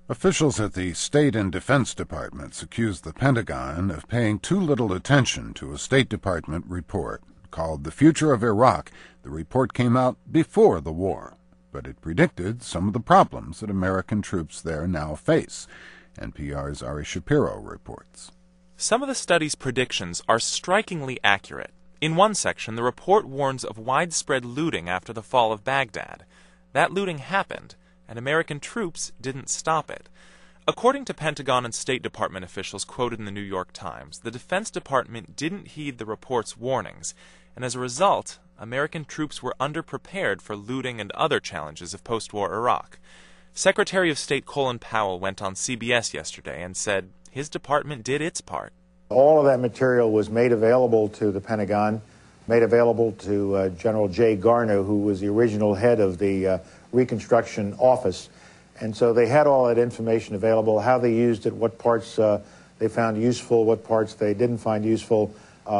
Officials at the State and Defense Departments accused the Pentagon of paying too little attention to a State Department report called The Future of Iraq. The report came out before the war, but it predicted some of the problems that American troops there now face. NPR's Ari Shapiro reports. Some of the study's predictions are strikingly accurate. In one section, the report warns of widespread looting after the fall of Baghdad. That looting happened, and American troops didn't stop it. According to Pentagon and State Department officials quoted in the New York Times, the Defense Department didn't heed the report's warnings, and as a result, American troops were underprepared for looting and other challenges of post-war Iraq. Secretary of State Colin Powell went on CBS yesterday and said his department did its part. All of that material was made available to the Pentagon, made available to General Jay Garner, who was the original head of the Reconstruction Office. And so they had all that information available, how they used it, what parts they found useful, what parts they didn't find useful.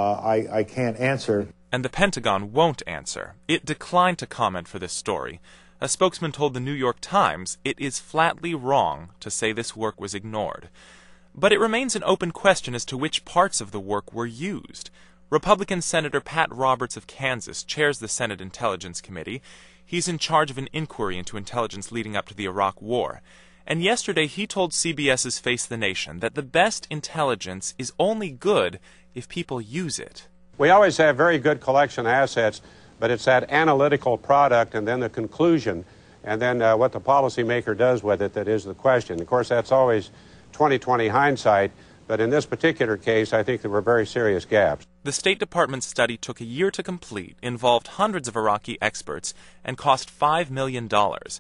I can't answer. And the Pentagon won't answer. It declined to comment for this story. A spokesman told the New York Times it is flatly wrong to say this work was ignored. But it remains an open question as to which parts of the work were used. Republican Senator Pat Roberts of Kansas chairs the Senate Intelligence Committee. He's in charge of an inquiry into intelligence leading up to the Iraq War. And yesterday he told CBS's Face the Nation that the best intelligence is only good if people use it. We always have very good collection assets, but it's that analytical product and then the conclusion and then what the policymaker does with it that is the question. Of course, that's always 20/20 hindsight, but in this particular case, I think there were very serious gaps. The State Department study took a year to complete, involved hundreds of Iraqi experts, and cost $5 million.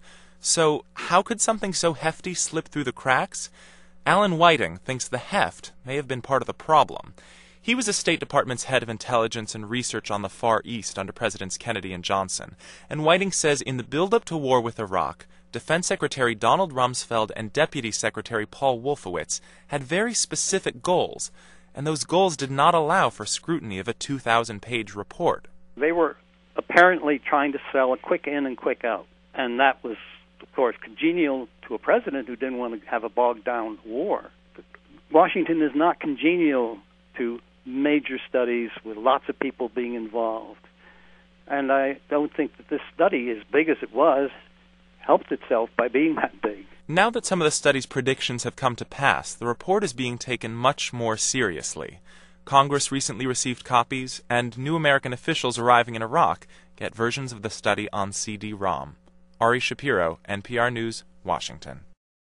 So how could something so hefty slip through the cracks? Alan Whiting thinks the heft may have been part of the problem. He was the State Department's head of intelligence and research on the Far East under Presidents Kennedy and Johnson. And Whiting says in the build-up to war with Iraq, Defense Secretary Donald Rumsfeld and Deputy Secretary Paul Wolfowitz had very specific goals, and those goals did not allow for scrutiny of a 2,000-page report. They were apparently trying to sell a quick in and quick out, and that was, of course, congenial to a president who didn't want to have a bogged-down war. But Washington is not congenial to major studies with lots of people being involved, and I don't think that this study, as big as it was, helped itself by being that big. Now that some of the study's predictions have come to pass, the report is being taken much more seriously. Congress recently received copies, and new American officials arriving in Iraq get versions of the study on CD-ROM. Ari Shapiro, NPR News, Washington.